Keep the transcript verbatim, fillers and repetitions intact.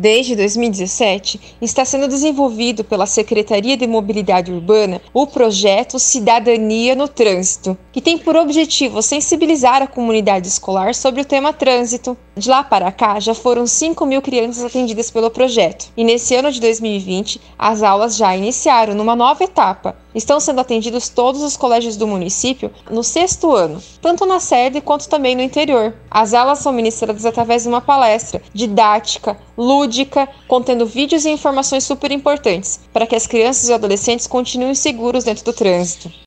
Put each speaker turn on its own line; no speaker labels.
Desde dois mil e dezessete, está sendo desenvolvido pela Secretaria de Mobilidade Urbana o projeto Cidadania no Trânsito, que tem por objetivo sensibilizar a comunidade escolar sobre o tema trânsito. De lá para cá, já foram cinco mil crianças atendidas pelo projeto, e nesse ano de dois mil e vinte, as aulas já iniciaram numa nova etapa. Estão sendo atendidos todos os colégios do município no sexto ano, tanto na sede quanto também no interior. As aulas são ministradas através de uma palestra didática, lúdica, contendo vídeos e informações super importantes, para que as crianças e adolescentes continuem seguros dentro do trânsito.